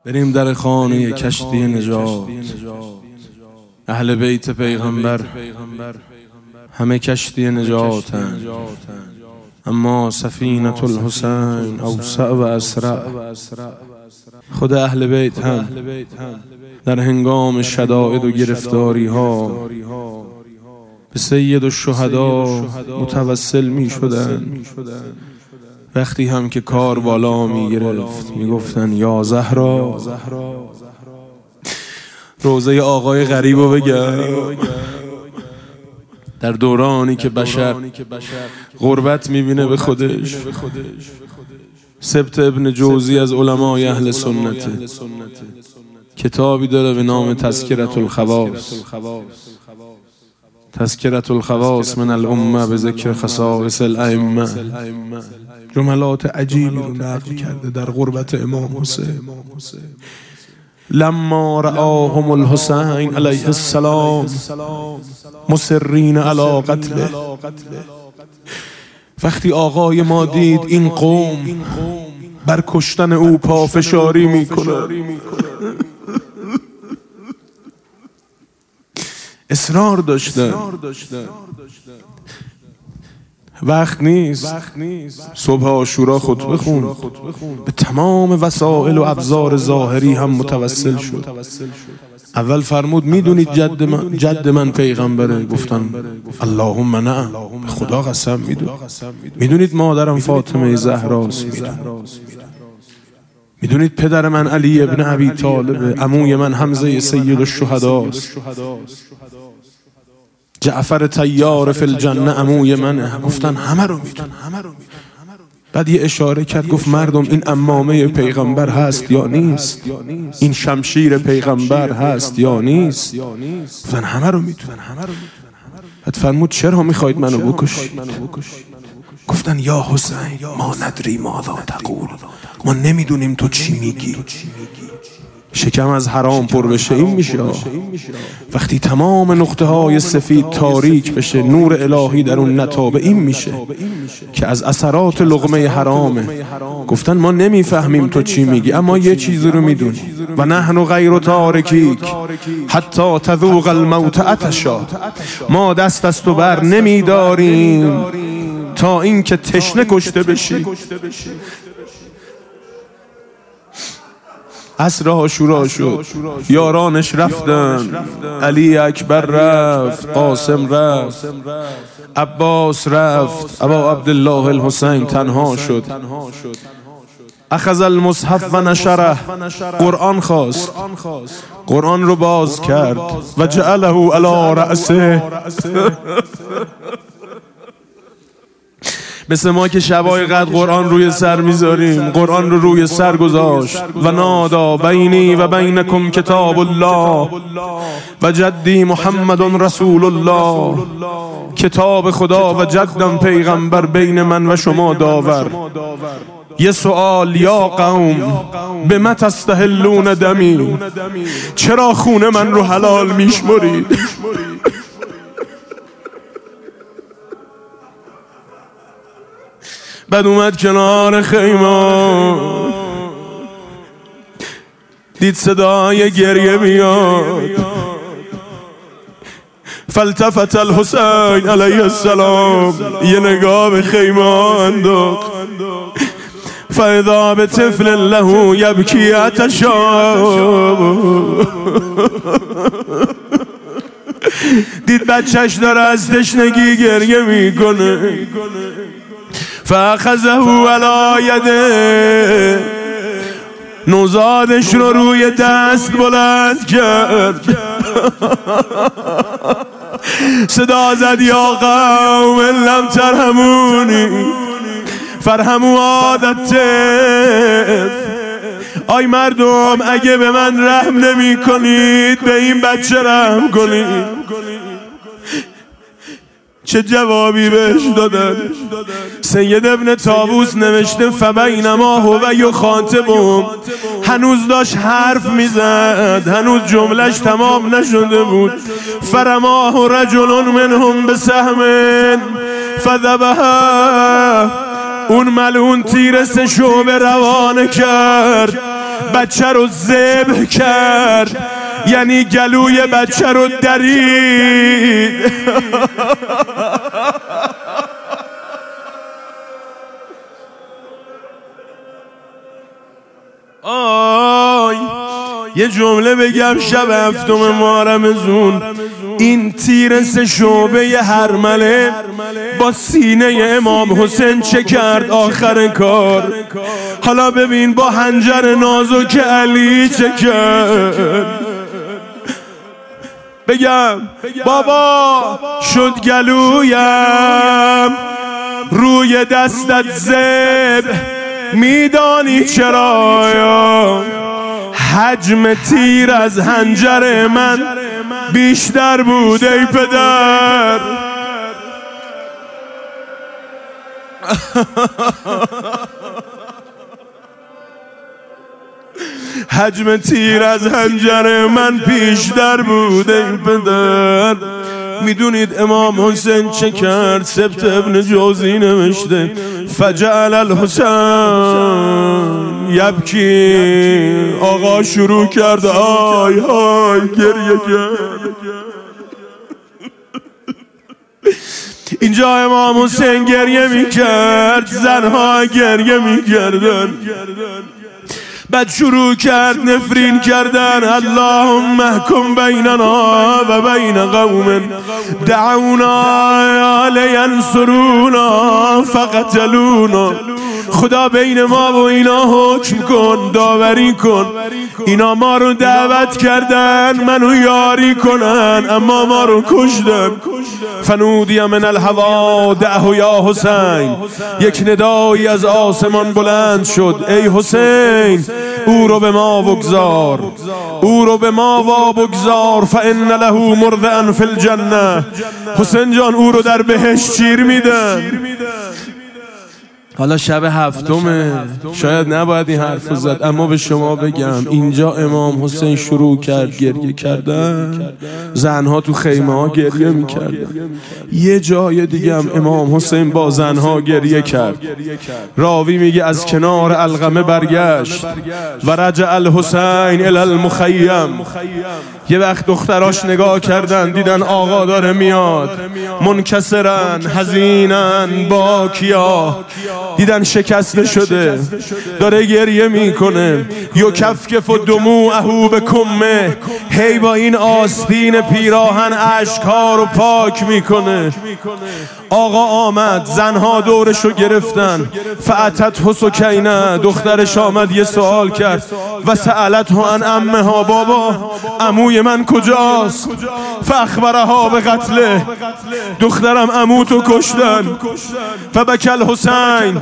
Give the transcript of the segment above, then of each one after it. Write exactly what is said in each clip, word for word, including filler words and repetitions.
بریم در خانه کشتی نجات. اهل بیت پیغمبر همه کشتی نجاتند، اما سفینة الحسین اوسع و اسرع. خود اهل بیت هم در هنگام شدائد و گرفتاری ها به سید الشهدا متوسل می شدن. وقتی هم که کار والا می گرفت می گفتن یا زهرا. روزه آقای غریبو بگم، در دورانی که بشر غربت میبینه به خودش، سبت ابن جوزی از علمای اهل سنت کتابی داره به نام تذکرة الخواص. تذکرة الخواص من الامه به ذکر خصائص الائمه. جملات عجیبی رو نقل کرده در غربت امام حسین. لما رآهم الحسین علیه السلام مصرین علی قتله. وقتی آقای ما دید این قوم بر کشتن او پافشاری میکنه، اصرار داشته. وقت نیست صبح عاشورا خطبه خون، به تمام وسایل و ابزار ظاهری هم متوسل شد. اول فرمود میدونید جد من, جد من پیغمبره؟ گفتن اللهم نعم، به خدا قسم میدونید. میدونید مادرم فاطمه زهراست؟ میدونید پدر من علی ابن ابی طالبه، عموی من حمزه سید الشهداست، جعفر طیار فی الجنه عموی منه. گفتن همه رو میدونم. بعد یه اشاره کرد گفت مردم این عمامه پیغمبر هست یا نیست؟ این شمشیر پیغمبر هست یا نیست؟ گفتن همه رو میدونم. بعد فرمود چرا میخواید منو بکشید؟ گفتن یا حسین ما ندری ماذا تقول، ما نمیدونیم تو چی میگی. شکم از حرام پر بشه این میشه. وقتی تمام نقطه های سفید تاریک بشه، نور الهی در اون نتابه، این میشه که از اثرات لقمه حرامه. گفتن ما نمیفهمیم تو چی میگی، اما یه چیزی رو میدونی، و نحن غیر تارکیک حتی تذوق الموت عطشا. ما دست از تو بر نمیداریم تا این که تشنه کشته بشی. عصر عاشورا شد، یارانش رفتن، علی اکبر رفت، قاسم رفت، عباس رفت، ابا عبدالله الحسین تنها شد. اخذ المصحف و نشره، قرآن خواست، قرآن رو باز کرد و جعله علی رأسه. مثل ما که شبای قدر قرآن روی سر میذاریم، قرآن رو روی سر گذاشت. و نادا بینی و بینکم کتاب الله و جدی محمد رسول الله. کتاب خدا و جدم پیغمبر بین من و شما داور. یه سوال یا قوم بما تستحلون دمی، چرا خون من رو حلال میشمرید؟ بعد اومد کنار خیمه، دید صدای گریه میاد. فالتفت الحسین علیه السلام، یه نگاه به خیمه انداخت. فاذا بطفل له یبکی عطشا، دید بچهش داره از تشنگی گریه میکنه. فاخذه علی یده، نوزادش رو روی دست بلند کرد. صدا زد یا قوم لم ترحمونی فرحموا عادت. آی مردم اگه به من رحم نمی کنید، به این بچه رحم کنید. چه جوابی بهش دادن؟ سید ابن طاووس نوشته فبینما هو یخاطبهم، هنوز داشت حرف میزد، هنوز جملش تمام نشده بود. فرماه رجل منهم بسهم فذبحه، اون ملعون تیر سه شعبه روانه کرد. بچه رو ذبح کرد، یعنی گلوی بچه رو درید. آی یه جمله بگم، شب هفتم ماه رمضان این تیر سه شعبه هرمله با سینه امام حسین چه کرد آخر کار. حالا ببین با حنجر نازک علی چه کرد. بگم بابا شد گلویم روی دستت ذبح، میدانی چرا؟ حجم تیر از حنجر من بیشتر بود ای پدر. حجم تیر از حنجر من بیشتر بود ای پدر. میدونید امام حسین چه کرد؟ سبت ابن جوزی نوشته فجعل الحسین یبکی، آقا شروع کرد آی آی گریه کرد. اینجا امام حسین گریه میکرد، زنها گریه میکردن. بعد شروع کرد نفرین کردن. اللهم احکم بیننا و بین قوم دعونا لینصرونا فقتلونا. خدا بین ما و اینا حکم کن، داوری کن. اینا ما رو دعوت کردن منو یاری کنن، اما ما رو کشتن. فنودی من الهوا دعه یا حسین. یک ندایی از آسمان بلند شد ای حسین او رو به ما بگذار، او رو به ما وا بگذار. فان له مرضعا فی الجنه. حسین جان او رو در بهشت شیر میدن. حالا شب هفتمه، شاید نباید این حرف زد، اما به شما بگم اینجا امام حسین شروع کرد گریه کردن، زنها تو خیمه ها گریه میکردن. یه جای دیگه هم امام حسین با زنها گریه کرد. راوی میگه از کنار القمه برگشت و رجع الحسین الی المخیم. یه وقت دختراش نگاه کردن، دیدن آقا داره میاد، منکسرن حزینن باکیا، دیدن شکسته شده داره گریه میکنه. یکفکف دموعه بکمه، هی با این آستین پیراهن اشک‌ها رو پاک میکنه. آقا آمد، زنها دورشو گرفتن. فاتت سکینه، دخترش آمد یه سوال کرد. و سألته عن عمها، بابا عموی من کجاست؟ فاخبرها به قتله، دخترم عمو تو کشتن. فبکی الحسین،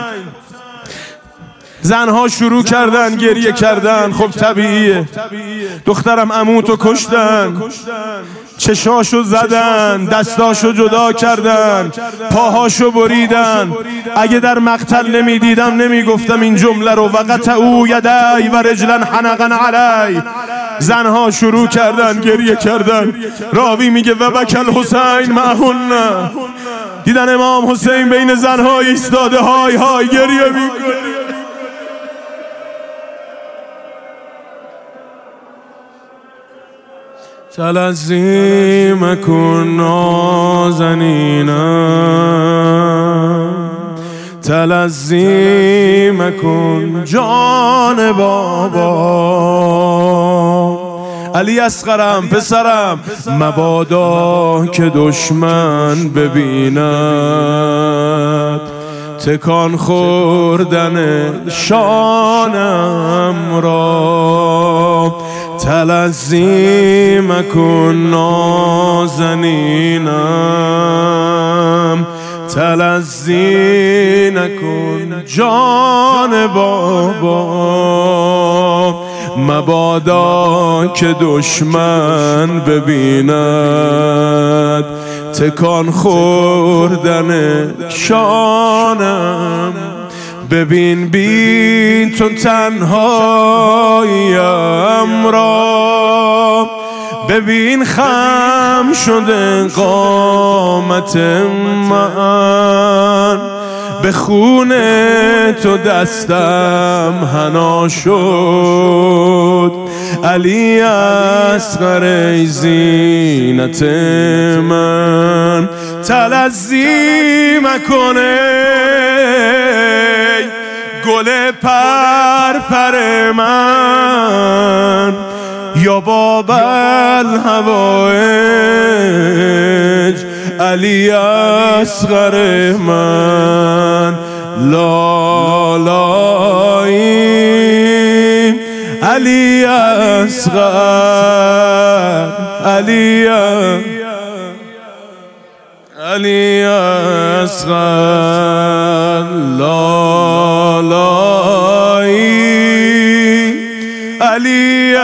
زنها شروع کردن گریه کردن. خب طبیعیه، دخترم عمو تو کشتن. چشاشو زدن، دستاشو جدا کردن، پاهاشو بریدن. اگه در مقتل نمیدیدم نمیگفتم این جمله رو. وقطعوا یدی و رجلا حنقا علی. زنها شروع کردن گریه کردن. راوی میگه و بکی الحسین معهن. دیدن امام حسین بین زنها ایستاده، های های گریه میکنه. تلزیم کن نازنینا، تلزیم کن جان بابا. علی اصغرم پسرم، مبادا که دشمن ببیند تکان خوردن شانم را. تلزیم کن نازنینم، تلزی نکن جان بابا. مبادا که دشمن ببیند تکان خوردن شانم. ببین بین تو تنهاییم را، ببین خم شده قامت من. به خون تو دستم حنا شد. علی اصغر ای زینت من تلذی مکنه گل پرپر من یا باب الهوایج علی اصغر من لا لایی علی اصغر علی علی اصغر لا لایی علی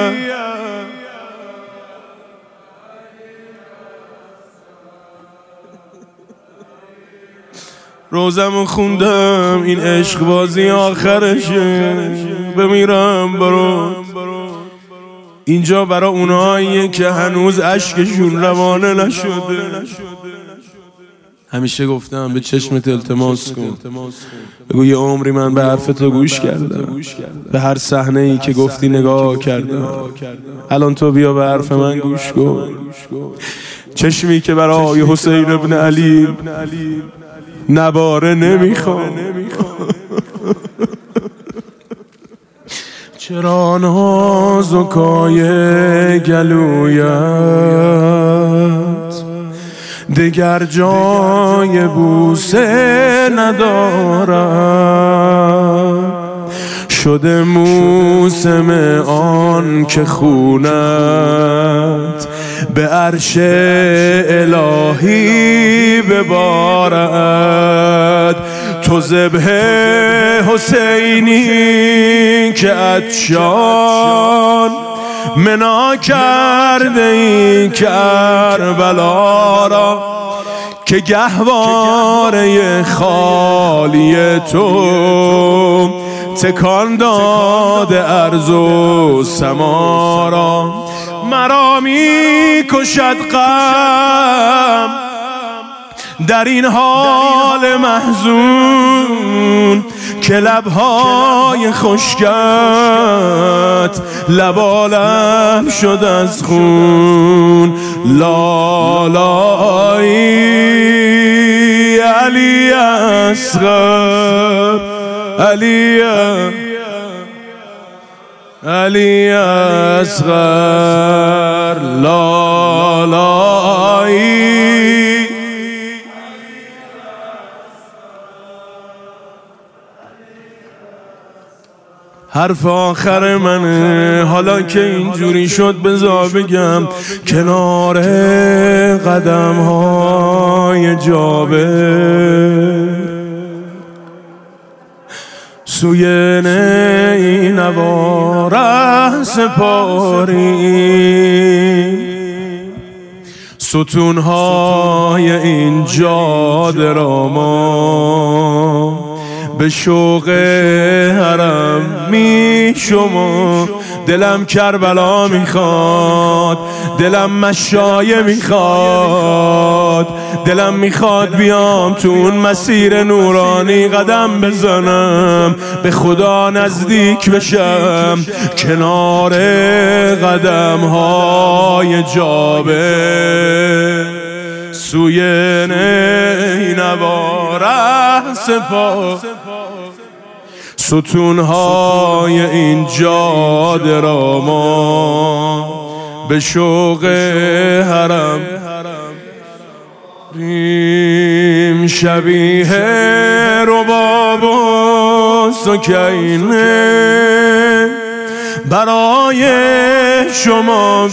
روزمو خوندم این عشق بازی آخرشه بمیرم برات. اینجا برا اوناییه که هنوز اشکشون روانه نشده. همیشه گفتم به چشمت التماس کن، بگو یه عمری من به حرف تو گوش کردم، به هر صحنه ای که گفتی نگاه کردم. الان تو بیا به حرف من گوش کن. چشمی که برای حسین ابن علی نباره نمیخوام. چرا نازکای گلویت دگر جای بوسه ندارد، شده موسم آن که خونت به عرش الهی ببارد. تو ذبح حسینی که عطشان منا کرده ای کربلا را، که گهواره خالی تو تکان داده ارض و سما را. مرا می کشد غم در این حال محزون که لبهای خشکت لبالم شد از خون. لالایی علی اصغر علی علی اصغر لالایی حرف آخر منه. حالا که اینجوری شد بذار بگم کنار قدم های جابر سوی نینوا سپاری، ستون های این جاده را ما به شوق حرم می شما. دلم کربلا میخواد، دلم مشایه میخواد، دلم میخواد بیام تو اون مسیر نورانی قدم بزنم، به خدا نزدیک بشم کنار قدم های جابر سوی نینوا ره سپار. ستونهای این جاده را ما به شوق حرم ریم شبیه رباب و سکینه برای شما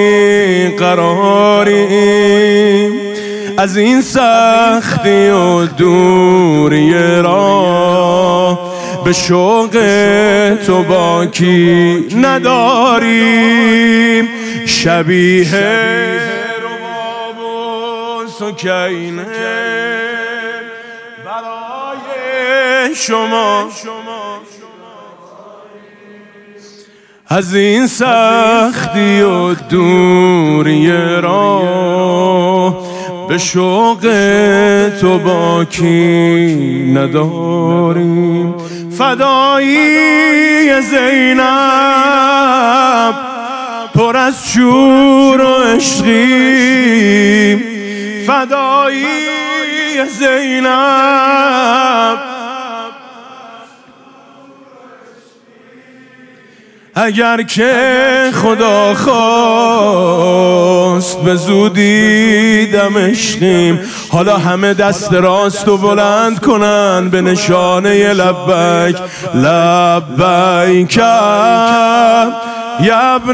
بیقراریم. از این سختی و دوری را به شوق تو باکی نداریم. شبیه رباب و سکینه برای شما از این سختی و دوری را به شوق تو باکی نداریم. فدایی زینب پر از شور و عشقیم، فدایی زینب اگر که خدا خواست به زودی دمشقیم. حالا همه دست راست و بلند کنن به نشانه لبیک لبیک یا ابن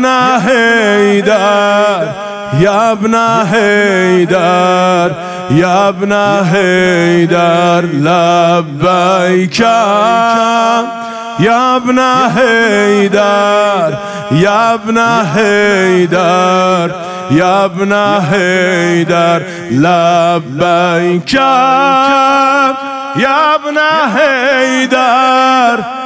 حیدر یا ابن حیدر یا ابن حیدر لبیک یا ابن حیدر یا ابن حیدر یا ابن حیدر لبیک یا ابن حیدر